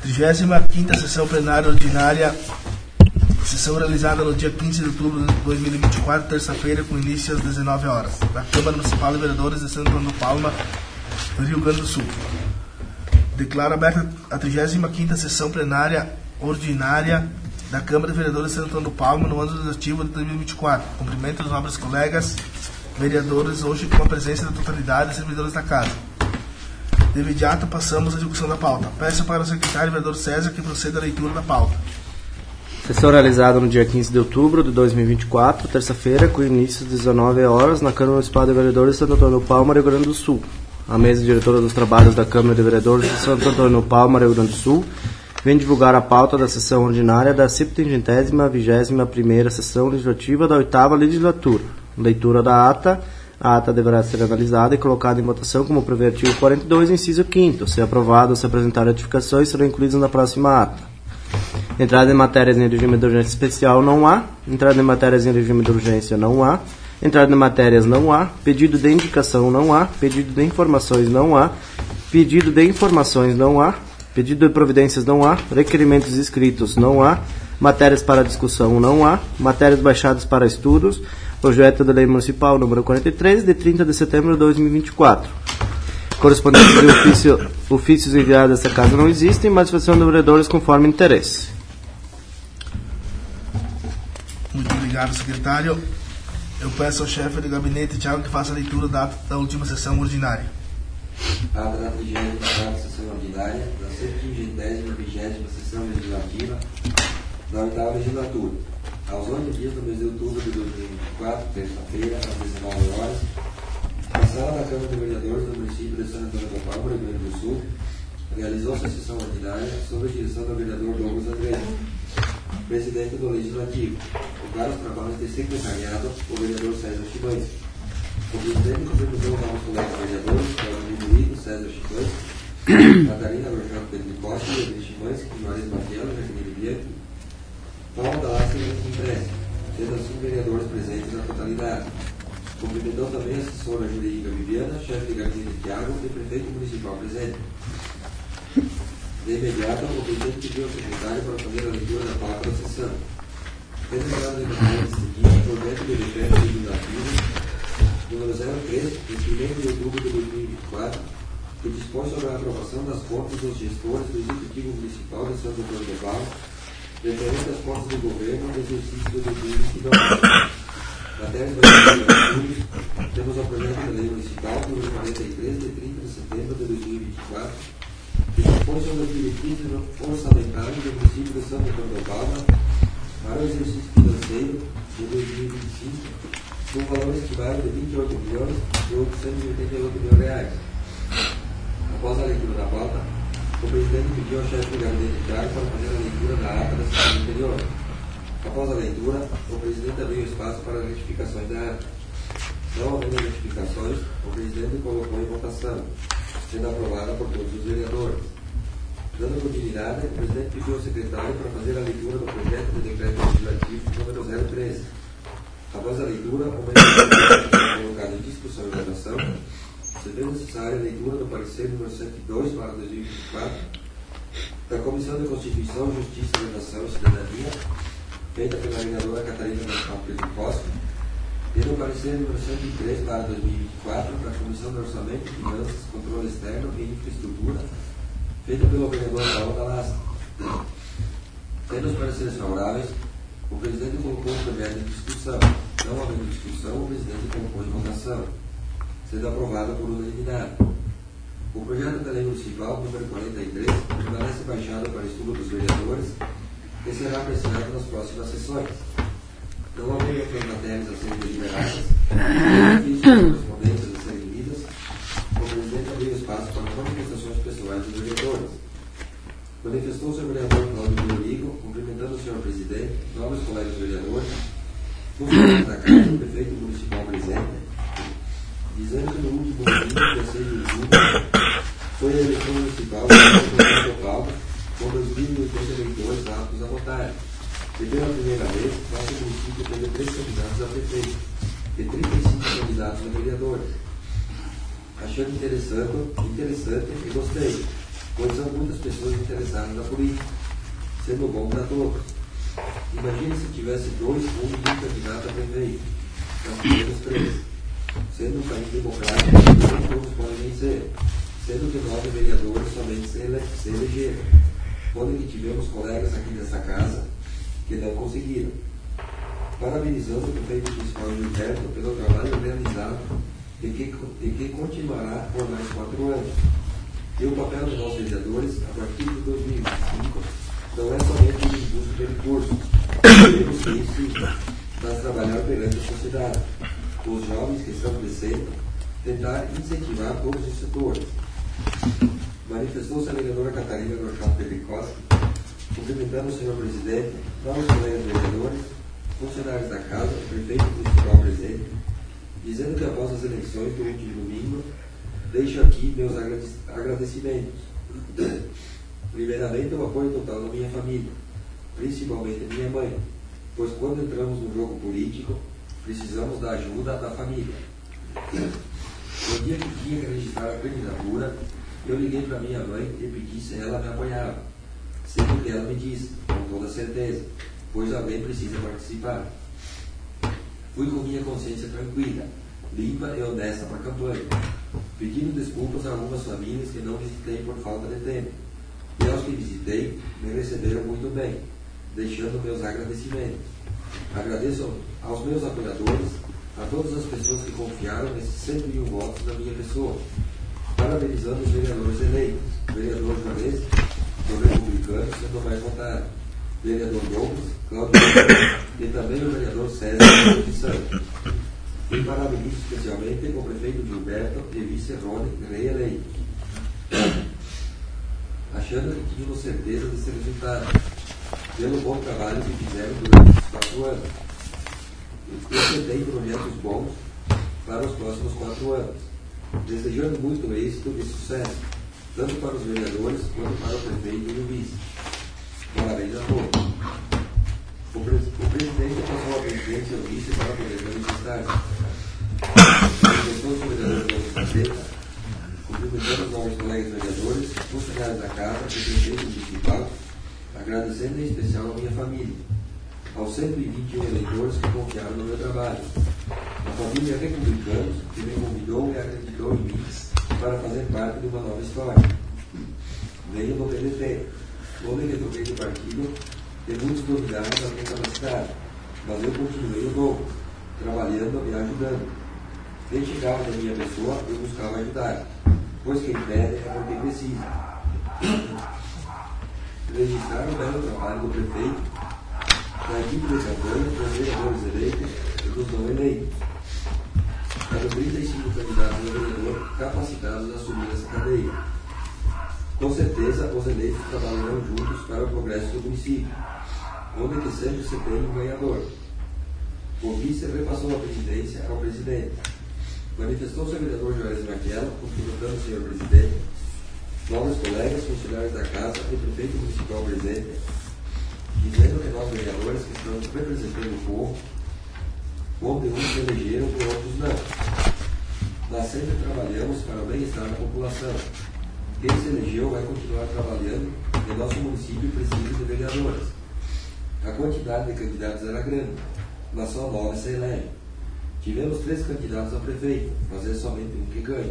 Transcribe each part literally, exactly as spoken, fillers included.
trigésima quinta Sessão Plenária Ordinária, sessão realizada no dia quinze de outubro de dois mil e vinte e quatro, terça-feira, com início às dezenove horas, da Câmara Municipal de Vereadores de Santo Antônio do Palma, do Rio Grande do Sul. Declaro aberta a trigésima quinta Sessão Plenária Ordinária da Câmara de Vereadores de Santo Antônio do Palma, no ano legislativo de dois mil e vinte e quatro. Cumprimento os nobres colegas vereadores, hoje com a presença da totalidade dos servidores da Casa. De imediato, passamos à execução da pauta. Peço para o secretário vereador César que proceda à leitura da pauta. Sessão realizada no dia quinze de outubro de dois mil e vinte e quatro, terça-feira, com início às dezenove horas, na Câmara Municipal de Vereadores de Santo Antônio do Palma, Rio Grande do Sul. A mesa diretora dos trabalhos da Câmara de Vereadores de Santo Antônio do Palma, Rio Grande do Sul, vem divulgar a pauta da sessão ordinária da septuagésima vigésima primeira Sessão Legislativa da oitava Legislatura. Leitura da ata. A ata deverá ser analisada e colocada em votação como prevê o artigo quarenta e dois, inciso quinto. Se aprovado ou se apresentar ratificações, serão incluídas na próxima ata. Entrada em matérias em regime de urgência especial, não há. Entrada em matérias em regime de urgência, não há. Entrada em matérias, não há. Pedido de indicação, não há. Pedido de informações, não há. Pedido de informações, não há. Pedido de providências, não há. Requerimentos escritos, não há. Matérias para discussão, não há. Matérias baixadas para estudos. Projeto de Lei Municipal número quarenta e três, de trinta de setembro de dois mil e vinte e quatro. Correspondentes de ofício, ofícios enviados a essa casa não existem, mas manifestação de vereadores conforme interesse. Muito obrigado, secretário. Eu peço ao chefe de gabinete, Tiago, que faça a leitura da ata da última sessão ordinária. Ata da trigésima quarta Sessão Ordinária da septuagésima vigésima Sessão Legislativa da oitava Legislatura. Aos oito dias do mês de outubro de dois mil e vinte e quatro, terça-feira, às dezenove horas, a sala da Câmara de Vereadores do município de Santo Antônio do Palma, Rio Grande do Sul, realizou-se a sessão ordinária sob a direção do vereador Douglas André, presidente do Legislativo, com vários trabalhos de secretariado, o vereador César Chibães. O presidente cumprimentou os novos colegas vereadores, que é o Rodrigo César Chibães, Catarina Gorjão Pedro de Costa, Pedro Chibães, Juarez Matiello, Jaqueline Bianchi, Paulo da Lastra e Impresso, sendo assim vereadores presentes na totalidade. Cumprimentou também a assessora jurídica Viviana, chefe de gabinete Tiago e prefeito municipal presente. De imediato, o presidente pediu ao secretário para fazer a leitura da pauta da sessão. Tendo entrado em matéria seguinte, projeto de decreto legislativo número zero três, de primeiro de outubro de dois mil e vinte e quatro, que dispõe sobre a aprovação das contas dos gestores do Executivo Municipal de Santo Antônio do Palma, referente às contas do governo do exercício de dois mil e vinte e dois. Matéria de estudos, temos o projeto de lei municipal número quarenta e três, de trinta de setembro de dois mil e vinte e quatro, que dispõe sobre as diretrizes orçamentárias do município de Santo Antônio do Palma para o exercício financeiro de dois mil e vinte e cinco, com um valor estimado de vinte e oito milhões e oitocentos e oitenta e oito mil reais. Após a leitura da pauta, o presidente pediu ao chefe do gabinete Tiago para fazer a leitura da ata da sessão anterior. Após a leitura, o presidente abriu espaço para retificações da ata. Não havendo retificações, o presidente colocou em votação, sendo aprovada por todos os vereadores. Dando continuidade, o presidente pediu ao secretário para fazer a leitura do projeto de decreto legislativo número zero três. Após a leitura, o vereador colocado em discussão e votação, se fez necessária a leitura do parecer número cento e dois, para dois mil e vinte e quatro, da Comissão de Constituição, Justiça, Redação e Cidadania, feita pela vereadora Catarina Pedro Costa, e do parecer número cento e três, para dois mil e vinte e quatro, da Comissão de Orçamento, Finanças, Controle Externo e Infraestrutura, feita pelo vereador Paulo da Lastra. Tendo os pareceres favoráveis, o presidente colocou o projeto em discussão. Não havendo discussão, o presidente colocou em votação, sendo aprovado por unanimidade. O projeto da lei municipal número quarenta e três permanece baixado para estudo dos vereadores e será apreciado nas próximas sessões. Não havendo outras matérias a serem deliberadas, e correspondências a serem lidas, o presidente abriu espaço para manifestações pessoais dos vereadores. Manifestou-se o vereador Cláudio Rodrigo, cumprimentando o senhor presidente, novos colegas vereadores, funcionários da Casa, o prefeito municipal presente, dizendo que no último domingo, dia seis de julho, foi a eleição municipal do Paulo, com dois mil e oitenta eleitores aptos a votar. E pela primeira vez, nosso município teve três candidatos a prefeito e trinta e cinco candidatos a vereadores. Achando interessante, interessante e gostei. pois são muitas pessoas interessadas na política, sendo bom para todos. Imagine se tivesse dois ou um candidato a prefeito, nós tivemos três. Sendo um país democrático, nem todos podem vencer, sendo que nove vereadores somente se, ele, se elegeram, quando que tivemos colegas aqui nessa casa que não conseguiram. Parabenizando o prefeito municipal Gilberto pelo trabalho realizado e que, e que continuará por mais quatro anos. E o papel de nós vereadores, a partir de dois mil e vinte e cinco, não é somente o impulso de recursos, devemos que isso, mas trabalhar perante a sociedade, os jovens que estão crescendo, tentar incentivar todos os setores. Manifestou-se a vereadora Catarina Gorchato Pericosta, cumprimentando o senhor presidente, novos colegas vereadores, funcionários da casa, o prefeito municipal presente, dizendo que após as eleições do último domingo, deixo aqui meus agradecimentos. Primeiramente, o apoio total da minha família, principalmente da minha mãe, pois quando entramos no jogo político, precisamos da ajuda da família. No dia que tinha que registrar a candidatura, eu liguei para minha mãe e pedi se ela me apoiava, sendo que ela me disse, com toda certeza, pois alguém precisa participar. Fui com minha consciência tranquila, limpa e honesta para a campanha, pedindo desculpas a algumas famílias que não visitei por falta de tempo, e aos que visitei me receberam muito bem, deixando meus agradecimentos. Agradeço aos meus apoiadores, a todas as pessoas que confiaram nesses cento e um votos da minha pessoa, parabenizando os vereadores eleitos, vereador Juarez, do Republicano, sendo mais votado, vereador Douglas, Cláudio e também o vereador César da oposição. E parabenizo especialmente o prefeito Gilberto e vice Rony, reeleitos, achando que tínhamos certeza desse resultado, pelo bom trabalho que fizeram durante esses quatro anos. Eu tenho projetos bons para os próximos quatro anos, desejando muito êxito e sucesso, tanto para os vereadores quanto para o prefeito e o vice. Parabéns a todos. O, pre o presidente passou a presidência e o vice para poder manifestar-se. Manifestou os vereadores da Gazeta, cumprimentando os novos colegas vereadores, funcionários da Casa, o prefeito municipal, agradecendo em especial a minha família, aos cento e vinte e um eleitores que confiaram no meu trabalho, a família Republicanos, que me convidou e acreditou em mim para fazer parte de uma nova história. Venho do P D T, onde me troquei de partido e muitos duvidaram da minha capacidade, mas eu continuei o dobro, trabalhando e ajudando. Quem chegava da minha pessoa, eu buscava ajudar, pois quem pede é porque precisa. Registrar o belo trabalho do prefeito, da equipe de campanha, dos vereadores eleitos e dos não eleitos. Eram trinta e cinco candidatos a vereador capacitados a assumir essa cadeia. Com certeza, os eleitos trabalharão juntos para o progresso do município, onde que sempre se tem um ganhador. O vice repassou a presidência ao presidente. Manifestou-se o vereador Juarez Marquello, cumprimentando o senhor presidente, novos colegas, funcionários da Casa e prefeito municipal presente, dizendo que nós vereadores que estamos representando o povo, onde uns se elegeram e outros não. Nós sempre trabalhamos para o bem-estar da população. Quem se elegeu vai continuar trabalhando e nosso município precisa de vereadores. A quantidade de candidatos era grande, mas só nove se elegem. Tivemos três candidatos a prefeito, mas é somente um que ganha.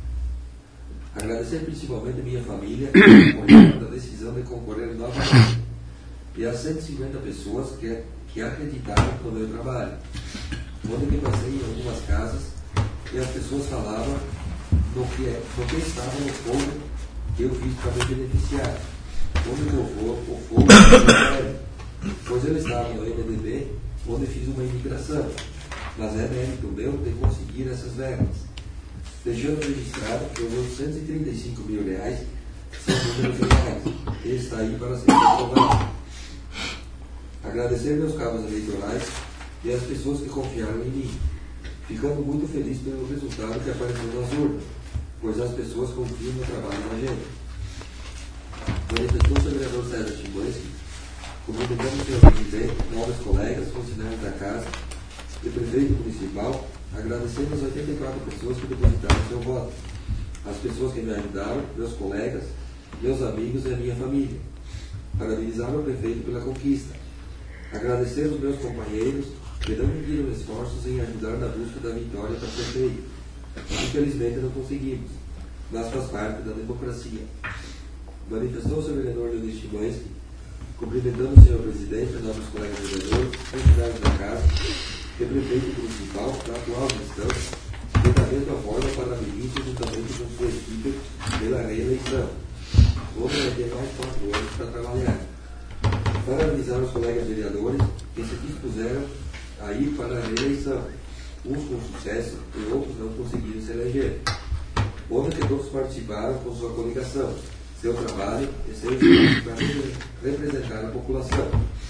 Agradecer principalmente a minha família por a decisão de concorrer novamente e as cento e cinquenta pessoas que, que acreditaram no meu trabalho. Onde me passei em algumas casas e as pessoas falavam no que, é, no que estava no fogo que eu fiz para me beneficiar. Onde o fogo, o fogo é, pois eu estava no M D B, onde fiz uma imigração, mas é mérito meu de conseguir essas verbas. Deixando registrado que os oitocentos e trinta e cinco mil reais são números reais. Ele está aí para ser aprovado. Agradecer meus cabos eleitorais e as pessoas que confiaram em mim, ficando muito feliz pelo resultado que apareceu nas urnas, pois as pessoas confiam no trabalho da gente. Manifestou-se o vereador César Chimboleski, cumprimentando o senhor presidente, novos colegas, funcionários da Casa e prefeito municipal, agradecendo as oitenta e quatro pessoas que depositaram seu voto, as pessoas que me ajudaram, meus colegas, meus amigos e a minha família. Parabenizar o prefeito pela conquista. Agradecer os meus companheiros que não mediram esforços em ajudar na busca da vitória para prefeito. Infelizmente não conseguimos, mas faz parte da democracia. Manifestou-se o vereador Leonir Chimansky, cumprimentando o senhor presidente, nossos colegas vereadores, funcionários da casa e prefeito municipal da atual gestão, e da mesma forma parabenizo juntamente com sua equipe pela reeleição. Hoje vai ter mais quatro anos para trabalhar. Parabenizar os colegas vereadores que se dispuseram a ir para a reeleição, uns com sucesso e outros não conseguiram se eleger. Houve que todos participaram com sua coligação, seu trabalho e seu esforço para representar a população.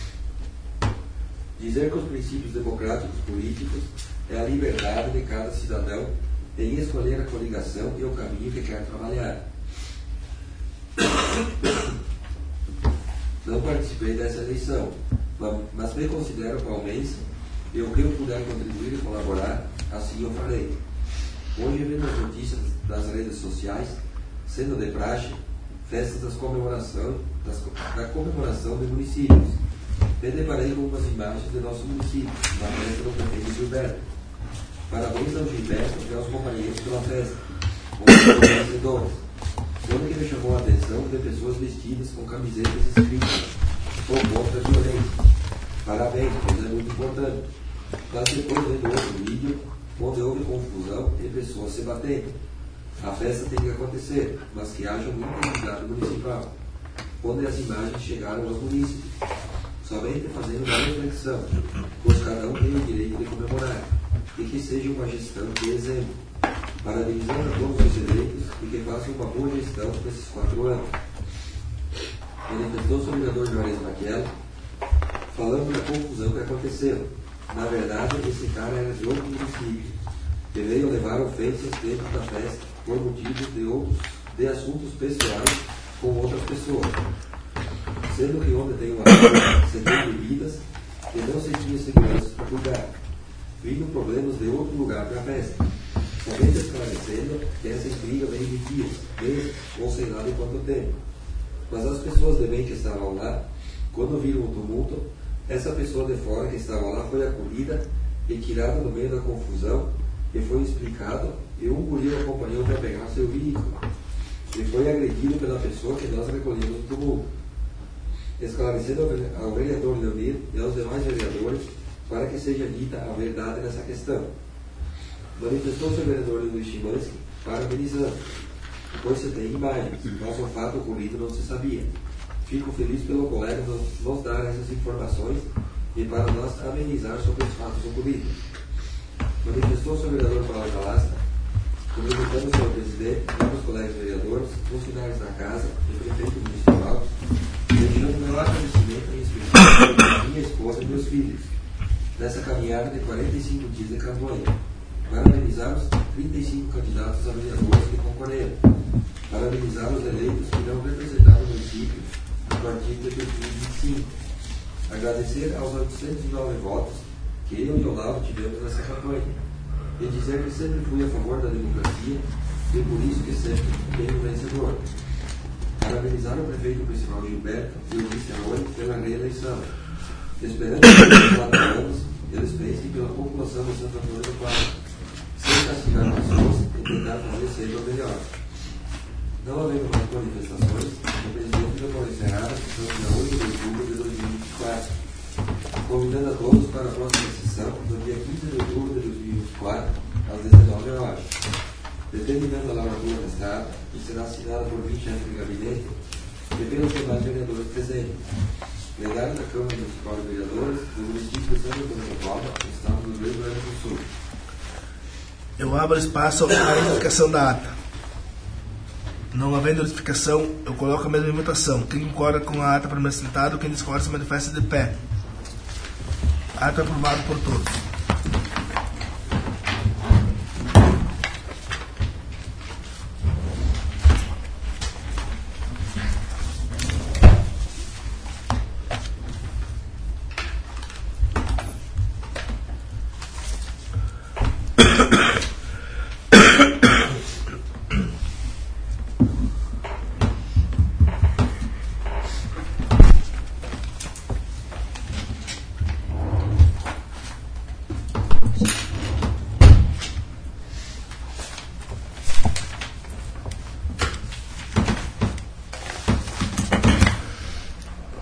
Dizer que os princípios democráticos políticos é a liberdade de cada cidadão em escolher a coligação e o caminho que quer trabalhar. Não participei dessa eleição, mas me considero palmense e o que eu puder contribuir e colaborar, assim eu farei. Hoje vemos as notícias das redes sociais, sendo de praxe, festas das comemoração, das, da comemoração de municípios. Me deparei com umas imagens de nosso município, na festa do prefeito Gilberto. Parabéns ao Gilberto e aos companheiros pela festa, os vencedores. Onde que me chamou a atenção de pessoas vestidas com camisetas escritas "Sou contra a violência". Parabéns, pois é muito importante. Mas depois vendo outro vídeo, onde houve confusão e pessoas se batendo. A festa tem que acontecer, mas que haja muita unidade municipal. Onde as imagens chegaram aos munícipes, somente fazendo uma reflexão, pois cada um tem o direito de comemorar, e que seja uma gestão de exemplo, parabenizando a todos os eleitos e que façam uma boa gestão nesses quatro anos. Manifestou-se o vereador Juarez Maquiel, falando da confusão que aconteceu. Na verdade, esse cara era de outro município, que veio levar ofensas dentro da festa por motivos de outros, de assuntos pessoais com outras pessoas. Sendo que onde tem uma rua, se tem bebidas, e não se tinha segurança para cuidar, vindo problemas de outro lugar para a festa. Somente esclarecendo que essa intriga vem de dias, meses, ou sei lá de quanto tempo. Mas as pessoas de bem que estavam lá, quando viram o tumulto, essa pessoa de fora que estava lá foi acolhida e tirada no meio da confusão, e foi explicado, e um guri o acompanhou para pegar seu veículo, e foi agredido pela pessoa que nós recolhemos do tumulto. Esclarecendo ao vereador Leonir e aos demais vereadores para que seja dita a verdade nessa questão. Manifestou-se o vereador Leonir Chimansky parabenizando, pois se tem imagens, mas o fato ocorrido não se sabia. Fico feliz pelo colega nos, nos dar essas informações e para nós amenizar sobre os fatos ocorridos. Manifestou-se o vereador Paulo Galastra, cumprimentando o senhor presidente, novos colegas vereadores, funcionários da casa e prefeito municipal, deixando meu agradecimento em especial a minha esposa e meus filhos, nessa caminhada de quarenta e cinco dias de campanha. Parabenizar os trinta e cinco candidatos a vereadores que concorreram. Parabenizar os eleitos que não representaram o município a partir de dois mil e vinte e cinco. Agradecer aos oitocentos e nove votos que eu e o Olavo tivemos nessa campanha. E dizer que sempre fui a favor da democracia e por isso que sempre tenho vencedor. Parabenizar o prefeito municipal Gilberto e o vice-alcalde pela reeleição. Esperando que nos quatro anos eles pensem pela população de Santo Antônio do Palma, sem castigar pessoas e tentar fazer sempre o melhor. Não havendo mais manifestações, o presidente da Polícia Encerrada, no dia oito de outubro de dois mil e vinte e quatro, convidando a todos para a próxima sessão, no dia quinze de outubro de dois mil e vinte e quatro, às dezenove horas. Determinando a lavratura do Estado, que será assinada por vinte chefes de gabinete e pelos demais vereadores presentes. Plenário da Câmara Municipal de Vereadores do município de Santo Antônio do Palma, Estado do Rio Grande do Sul. Eu abro espaço para a verificação da ata. Não havendo verificação, eu coloco a mesma em votação. Quem concorda com a ata para sentado, quem discorda se manifesta de pé. Ata aprovado por todos.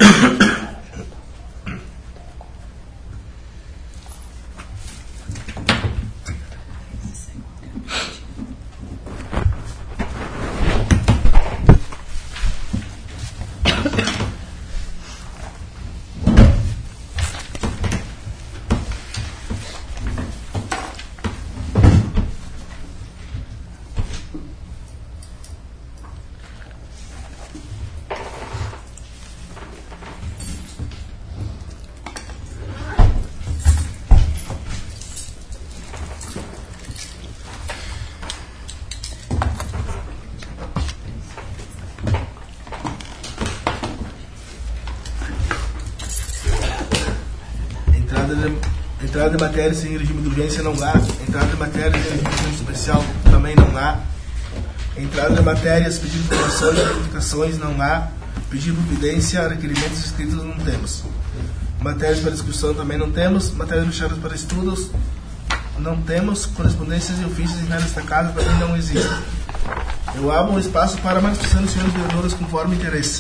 Entrada de matérias em regime de urgência não há. Entrada de matérias em regime especial também não há. Entrada de matérias, pedido de informações e notificações não há. Pedido de evidência, requerimentos escritos não temos. Matérias para discussão também não temos. Matérias fechadas para estudos não temos. Correspondências e ofícios em área destacada também não existem. Eu abro um espaço para mais discussão dos senhores vereadores conforme interesse.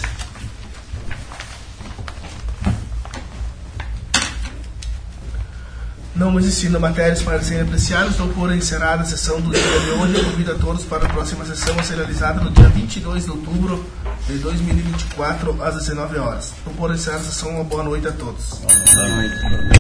Não existindo matérias para serem apreciadas, dou por encerrada a sessão do dia de hoje e convido a todos para a próxima sessão a ser realizada no dia vinte e dois de outubro de dois mil e vinte e quatro, às dezenove horas. Dou por encerrada a sessão, uma boa noite a todos. Boa noite.